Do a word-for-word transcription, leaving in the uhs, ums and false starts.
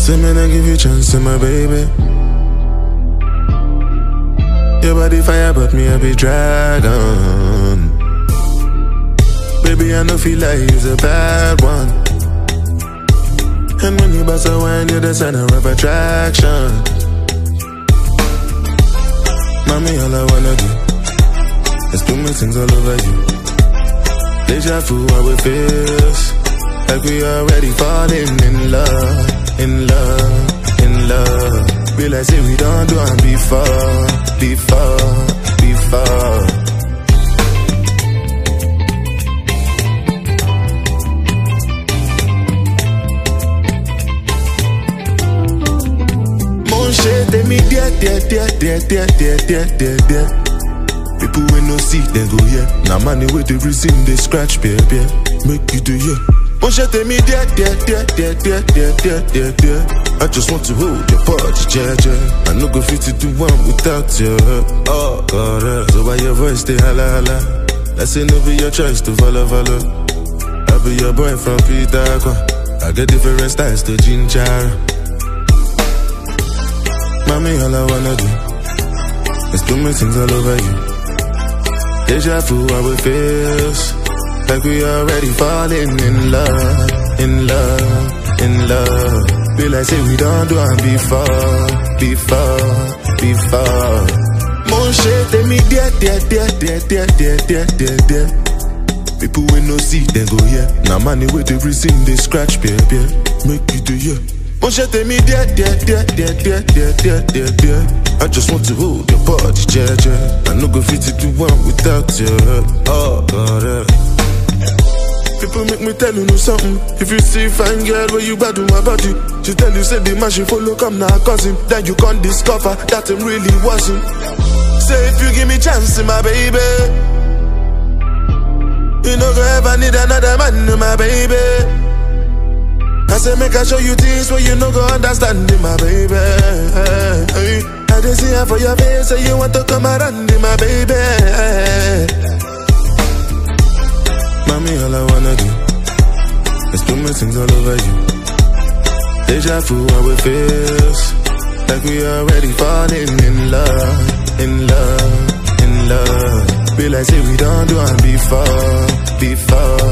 Say me I give you a chance to my baby. Your body fire but me I be dragon. Baby I know feel like you's a bad one. And when you bust a wine you're the center of attraction. Mommy all I wanna do is do my things all over you. Deja vu how it feels, like we already falling in love. In love, in love. Be like say we don't do it before, before, before. Mon shit, they me dear, dear, dear, dear, dear, dear, dear, dear, dear. People when no see, then go yeah. Now money with the reason they scratch, baby. Make you do yeah. Mon shit, they me dear, dear, dear, dear, dear, dear, dear, dear, dear. I just want to hold your body, yeah, yeah. I no go fit to do one without you. Oh, God, uh. So why your voice stay holla, holla? I say no be your choice to follow, follow. I be your boy from Peter Aqua. I get different styles to ginger. Mommy, all I wanna do is do my things all over you. Deja vu how it feels, like we already falling in love, in love, in love. Be like say we don't do it before, before, before. Mon shit, they me dear, dear, dear, dear, dear, dear, dear, dear, dear. People when no see, then go yeah. Now money with the reason they scratch, baby. Make you do yeah. Mon shit, they me dear, dear, dear, dear, dear, dear, dear, dear, dear. I just want to hold your body, yeah, yeah. I no go fit to do one without you. Oh, God, yeah. People make me tell you know something. If you see fine girl where you bad with my body, she tell you say the man she follow come now cousin. Then you can't discover that him really wasn't. Say if you give me chance, my baby, you no go ever need another man, my baby. I say make I show you things where you no go understand, my baby. I just see her for your face, say you want to come around, my baby. Mommy, all I wanna do is do my things all over you. Deja vu how it feels, like we already falling in love, in love, in love. Be like say we don't do it before, before.